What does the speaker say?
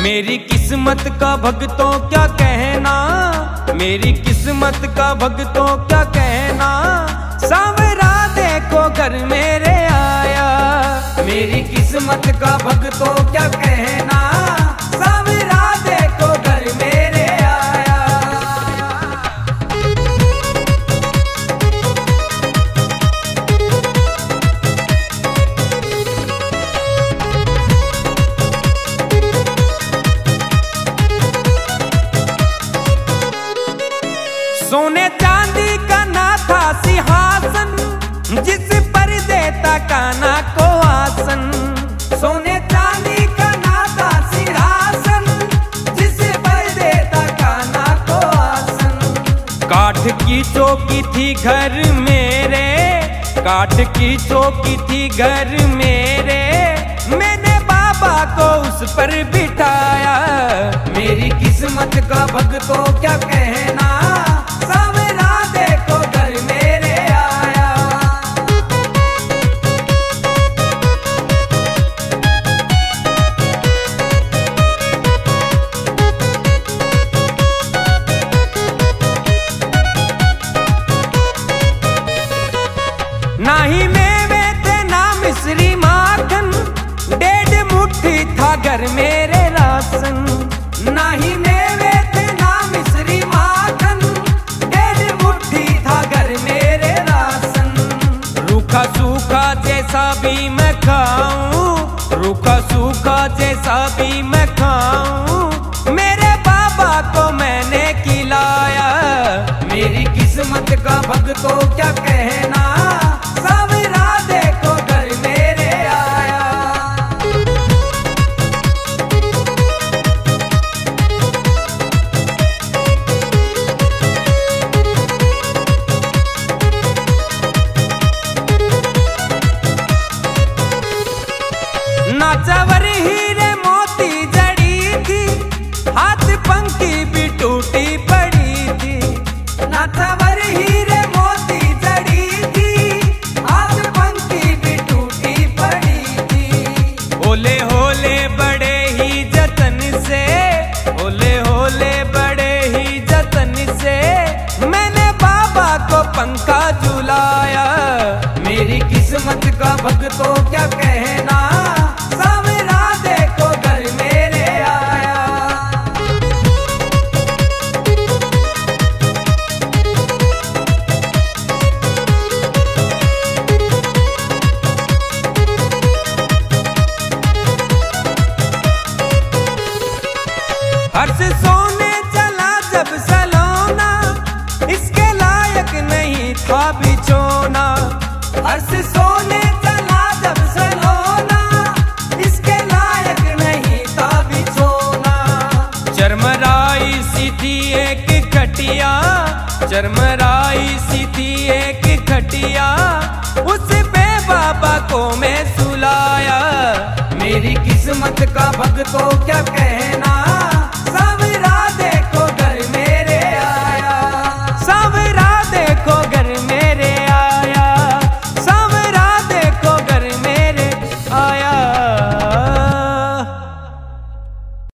मेरी किस्मत का भगतों क्या कहना, मेरी किस्मत का भगतों क्या कहना, सांवरा देखो घर मेरे आया। मेरी किस्मत का भगतों क्या कहना, सांवरा देखो घर मेरे आया। सोने चांदी का ना था सिंहासन, जिस पर देता कान्हा को आसन। सोने चांदी का ना था सिंहासन, जिस पर देता कान्हा को आसन। काठ की चौकी थी घर मेरे, काठ की चौकी थी घर मेरे, मैंने बाबा को उस पर बिठाया। मेरी किस्मत का भगतों क्या कहना, सांवरा देखो घर मेरे आया। ना ही मेवे थे ना मिश्री माखन, 1.5 मुट्ठी था घर मेरे राशन। ना ही मेवे थे ना मिश्री माखन, 1.5 मुट्ठी था घर मेरे राशन। रूखा सूखा जैसा भी मैं खाऊं, रूखा सूखा जैसा भी मैं खाऊं, मेरे बाबा को मैंने खिलाया। मेरी किस्मत का भगतों क्या कहना, सांवरा देखो घर मेरे आया। नाचावर हीरे मोती जड़ी थी, हाथ पंखी भी टूटी पड़ी थी। नाचावर हीरे मोती जड़ी थी, हाथ पंखी भी टूटी पड़ी थी। होले होले बड़े ही जतन से, होले होले बड़े ही जतन से, मैंने बाबा को पंखा झुलाया। मेरी किस्मत का भगतों क्या कहना, सांवरा देखो घर मेरे आया। हर्ष सोने चला जब सलोना, इसके लायक नहीं था बिछोना। हर्ष सोने चला जब सलोना, इसके लायक नहीं था बिछोना। चरमराई सी थी एक खटिया, चरमराई सी थी एक खटिया, उस पे बाबा को मैं सुलाया। मेरी किस्मत का भगतों क्या कहना,